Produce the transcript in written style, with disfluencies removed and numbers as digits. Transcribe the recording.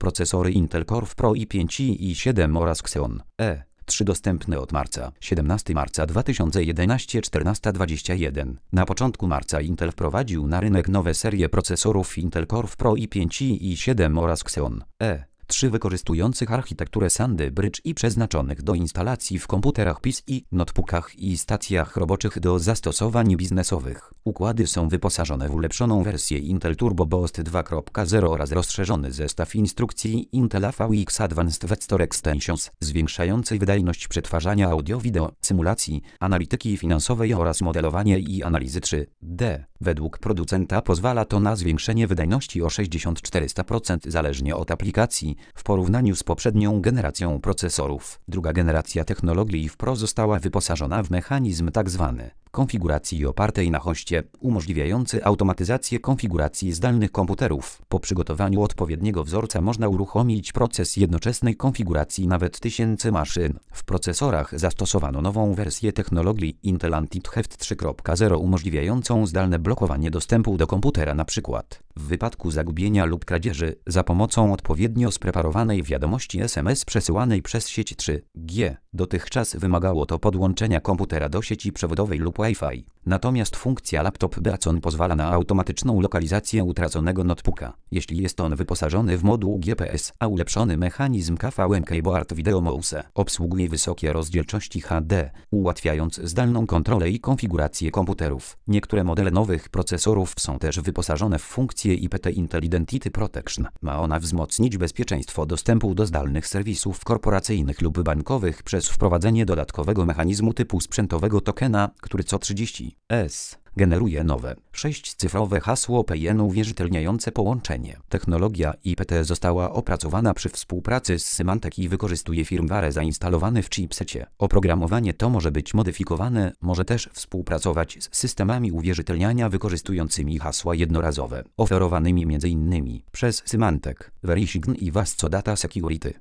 procesory Intel Core Pro i5 i i7 oraz Xeon E3 dostępne od marca. 17 marca 2011 14:21. Na początku marca Intel wprowadził na rynek nowe serie procesorów Intel Core Pro i5 i i7 oraz Xeon E3 wykorzystujących architekturę Sandy Bridge i przeznaczonych do instalacji w komputerach PC, notebookach i stacjach roboczych do zastosowań biznesowych. Układy są wyposażone w ulepszoną wersję Intel Turbo Boost 2.0 oraz rozszerzony zestaw instrukcji Intel AVX Advanced Vector Extensions, zwiększający wydajność przetwarzania audio-wideo, symulacji, analityki finansowej oraz modelowania i analizy 3D. Według producenta pozwala to na zwiększenie wydajności o 60–400% zależnie od aplikacji w porównaniu z poprzednią generacją procesorów. Druga generacja technologii Pro została wyposażona w mechanizm tzw. konfiguracji opartej na hoście, umożliwiający automatyzację konfiguracji zdalnych komputerów. Po przygotowaniu odpowiedniego wzorca można uruchomić proces jednoczesnej konfiguracji nawet tysięcy maszyn. W procesorach zastosowano nową wersję technologii Intel Anti-Theft 3.0 umożliwiającą zdalne blokowanie dostępu do komputera np. w wypadku zagubienia lub kradzieży za pomocą odpowiednio spreparowanej wiadomości SMS przesyłanej przez sieć 3G. Dotychczas wymagało to podłączenia komputera do sieci przewodowej lub Wi-Fi. Natomiast funkcja Laptop Beacon pozwala na automatyczną lokalizację utraconego notebooka, jeśli jest on wyposażony w moduł GPS, a ulepszony mechanizm KVM Keyboard Video Mouse obsługuje wysokie rozdzielczości HD, ułatwiając zdalną kontrolę i konfigurację komputerów. Niektóre modele nowych procesorów są też wyposażone w funkcję IPT Intel Identity Protection. Ma ona wzmocnić bezpieczeństwo dostępu do zdalnych serwisów korporacyjnych lub bankowych przez wprowadzenie dodatkowego mechanizmu typu sprzętowego tokena, który co 30s generuje nowe 6-cyfrowe hasło PIN uwierzytelniające połączenie. Technologia IPT została opracowana przy współpracy z Symantec i wykorzystuje firmware zainstalowany w chipsecie. Oprogramowanie to może być modyfikowane, może też współpracować z systemami uwierzytelniania wykorzystującymi hasła jednorazowe, oferowanymi m.in. przez Symantec, Verisign i Vasco Data Security.